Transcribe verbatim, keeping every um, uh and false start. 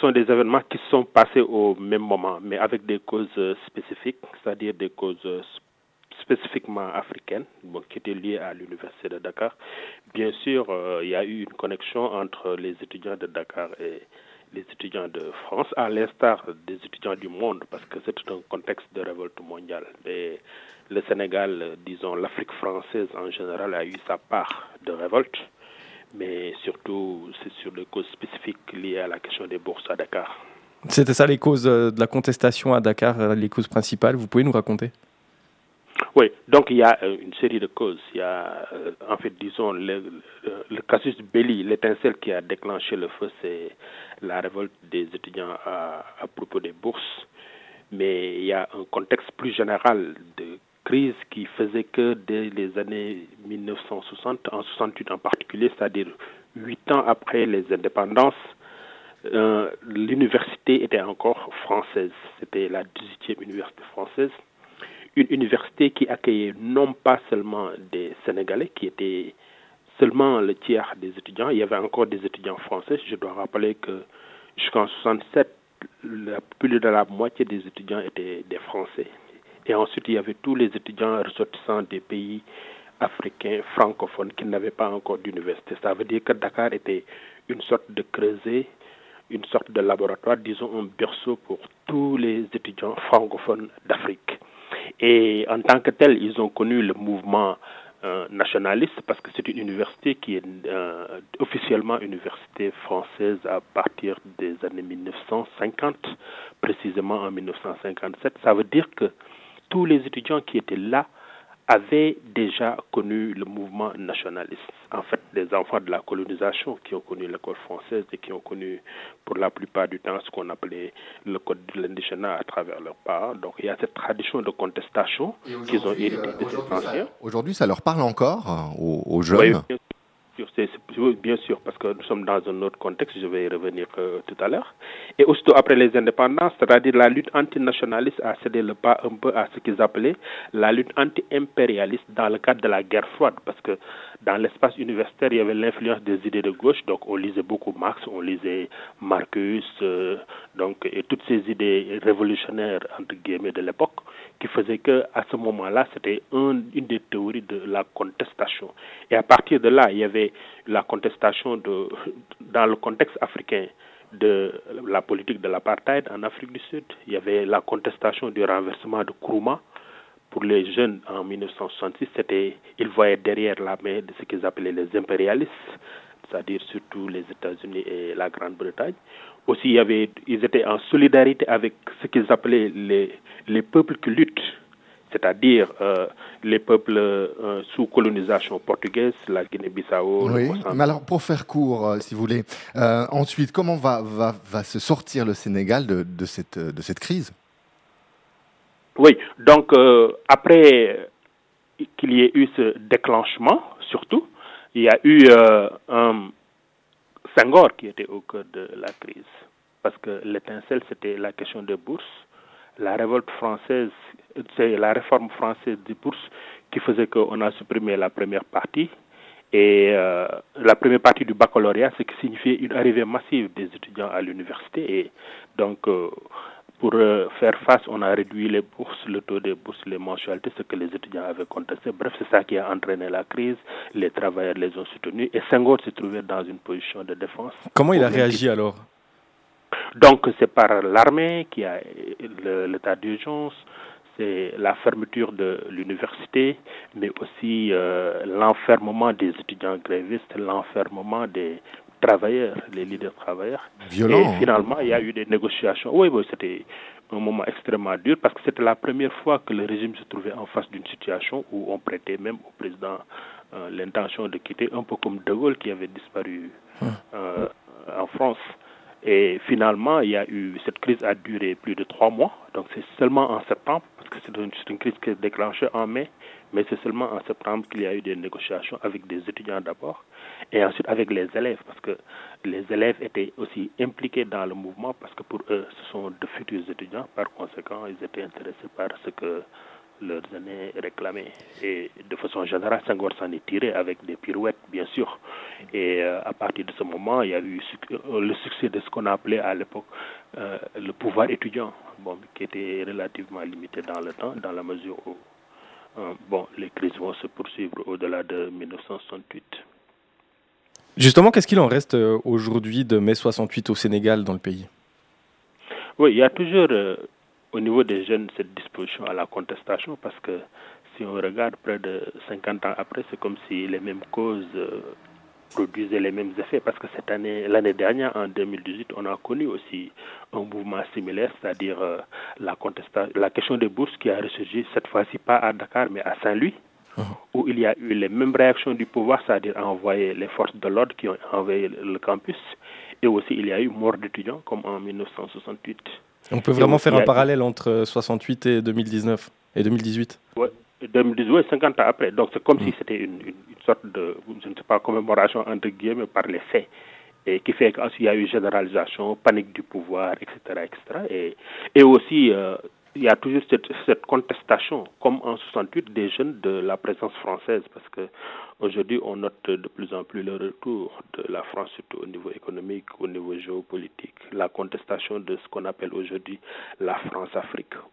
sont des événements qui sont passés au même moment, mais avec des causes euh, spécifiques, c'est-à-dire des causes euh, spécifiquement africaines, bon, qui étaient liées à l'université de Dakar. Bien sûr, euh, il y a eu une connexion entre les étudiants de Dakar et les étudiants de France, à l'instar des étudiants du monde, parce que c'est un contexte de révolte mondiale. Et le Sénégal, euh, disons l'Afrique française en général, a eu sa part de révolte, mais surtout c'est sur des causes spécifiques liées à la question des bourses à Dakar. C'était ça les causes de la contestation à Dakar, les causes principales, vous pouvez nous raconter ? Oui, donc il y a euh, une série de causes. Il y a, euh, en fait, disons, le, le, le casus belli, l'étincelle qui a déclenché le feu, c'est la révolte des étudiants à, à propos des bourses. Mais il y a un contexte plus général de crise qui faisait que dès les années mille neuf cent soixante, en soixante-huit en particulier, c'est-à-dire huit ans après les indépendances, euh, l'université était encore française. C'était la dix-huitième université française. Une université qui accueillait non pas seulement des Sénégalais, qui étaient seulement le tiers des étudiants, il y avait encore des étudiants français. Je dois rappeler que jusqu'en soixante-sept, la, plus de la moitié des étudiants étaient des Français. Et ensuite, il y avait tous les étudiants ressortissants des pays africains francophones qui n'avaient pas encore d'université. Ça veut dire que Dakar était une sorte de creuset, une sorte de laboratoire, disons un berceau pour tous les étudiants francophones d'Afrique. Et en tant que tel, ils ont connu le mouvement euh, nationaliste parce que c'est une université qui est euh, officiellement université française à partir des années mille neuf cent cinquante, précisément en mille neuf cent cinquante-sept. Ça veut dire que tous les étudiants qui étaient là avaient déjà connu le mouvement nationaliste. En fait, des enfants de la colonisation qui ont connu l'école française et qui ont connu pour la plupart du temps ce qu'on appelait le code de l'indigénat à travers leurs parents. Donc il y a cette tradition de contestation qu'ils ont héritée de ces anciens. Aujourd'hui, ça leur parle encore euh, aux, aux jeunes ? Oui, C'est, c'est, bien sûr, parce que nous sommes dans un autre contexte, je vais y revenir euh, tout à l'heure. Et aussitôt après les indépendances, c'est-à-dire la lutte antinationaliste a cédé le pas un peu à ce qu'ils appelaient la lutte anti-impérialiste dans le cadre de la guerre froide, parce que dans l'espace universitaire, il y avait l'influence des idées de gauche, donc on lisait beaucoup Marx, on lisait Marcus, euh, donc, et toutes ces idées révolutionnaires, entre guillemets, de l'époque, qui faisaient qu'à ce moment-là, c'était un, une des théories de la contestation. Et à partir de là, il y avait la contestation de, dans le contexte africain de la politique de l'apartheid en Afrique du Sud. Il y avait la contestation du renversement de Nkrumah. Pour les jeunes en mille neuf cent soixante-six, c'était, ils voyaient derrière la main de ce qu'ils appelaient les impérialistes, c'est-à-dire surtout les États-Unis et la Grande-Bretagne. Aussi, il y avait, ils étaient en solidarité avec ce qu'ils appelaient les, les peuples qui luttent, c'est-à-dire euh, les peuples euh, sous colonisation portugaise, la Guinée-Bissau, oui, le Mozambique. Mais alors pour faire court, euh, si vous voulez, euh, ensuite, comment va, va, va se sortir le Sénégal de, de, cette, de cette crise ? Oui, donc euh, après qu'il y ait eu ce déclenchement, surtout, il y a eu euh, un Senghor qui était au cœur de la crise, parce que l'étincelle, c'était la question des bourses. La révolte française, c'est la réforme française des bourses qui faisait qu'on a supprimé la première partie, et euh, la première partie du baccalauréat, ce qui signifiait une arrivée massive des étudiants à l'université, et donc euh, pour euh, faire face, on a réduit les bourses, le taux des bourses, les mensualités, ce que les étudiants avaient contesté. Bref, c'est ça qui a entraîné la crise. Les travailleurs les ont soutenus. Et Senghor s'est trouvé dans une position de défense. Comment il a réagi alors ? Donc, c'est par l'armée qui a le, l'état d'urgence, c'est la fermeture de l'université, mais aussi euh, l'enfermement des étudiants grévistes, l'enfermement des travailleurs, les leaders travailleurs. Violent. Et finalement, il y a eu des négociations. Oui, oui, c'était un moment extrêmement dur parce que c'était la première fois que le régime se trouvait en face d'une situation où on prêtait même au président euh, l'intention de quitter, un peu comme De Gaulle qui avait disparu euh, en France. Et finalement, il y a eu, cette crise a duré plus de trois mois. Donc c'est seulement en septembre, parce que c'est une, c'est une crise qui est déclenchée en mai, mais c'est seulement en septembre qu'il y a eu des négociations avec des étudiants d'abord, et ensuite avec les élèves, parce que les élèves étaient aussi impliqués dans le mouvement, parce que pour eux, ce sont de futurs étudiants. Par conséquent, ils étaient intéressés par ce que leurs aînés réclamaient. Et de façon générale, Senghor s'en est tiré avec des pirouettes, bien sûr. Et euh, à partir de ce moment, il y a eu le succès de ce qu'on appelait à l'époque euh, le pouvoir étudiant, bon, qui était relativement limité dans le temps, dans la mesure où euh, bon, les crises vont se poursuivre au-delà de mille neuf cent soixante-huit. Justement, qu'est-ce qu'il en reste aujourd'hui de mai soixante-huit au Sénégal, dans le pays? Oui, il y a toujours euh, au niveau des jeunes cette disposition à la contestation, parce que si on regarde près de cinquante ans après, c'est comme si les mêmes causes euh, produisaient les mêmes effets, parce que cette année, l'année dernière, en deux mille dix-huit, on a connu aussi un mouvement similaire, c'est-à-dire euh, la contestation, la question des bourses qui a ressurgi cette fois-ci pas à Dakar mais à Saint-Louis, où il y a eu les mêmes réactions du pouvoir, c'est-à-dire envoyer les forces de l'ordre qui ont envahi le campus, et aussi il y a eu mort d'étudiants comme en mille neuf cent soixante-huit. On peut vraiment faire un parallèle entre soixante-huit et deux mille dix-neuf et deux mille dix-huit. Oui, deux mille dix-huit, cinquante ans après. Donc c'est comme mmh. si c'était une, une, une sorte de, je ne sais pas, commémoration entre guillemets par les faits, et qui fait qu'il y a eu généralisation, panique du pouvoir, et cetera, et cetera. Et, et aussi, euh, il y a toujours cette, cette contestation, comme en soixante-huit, des jeunes de la présence française, parce que aujourd'hui, on note de plus en plus le retour de la France, surtout au niveau économique, au niveau géopolitique, la contestation de ce qu'on appelle aujourd'hui la France-Afrique,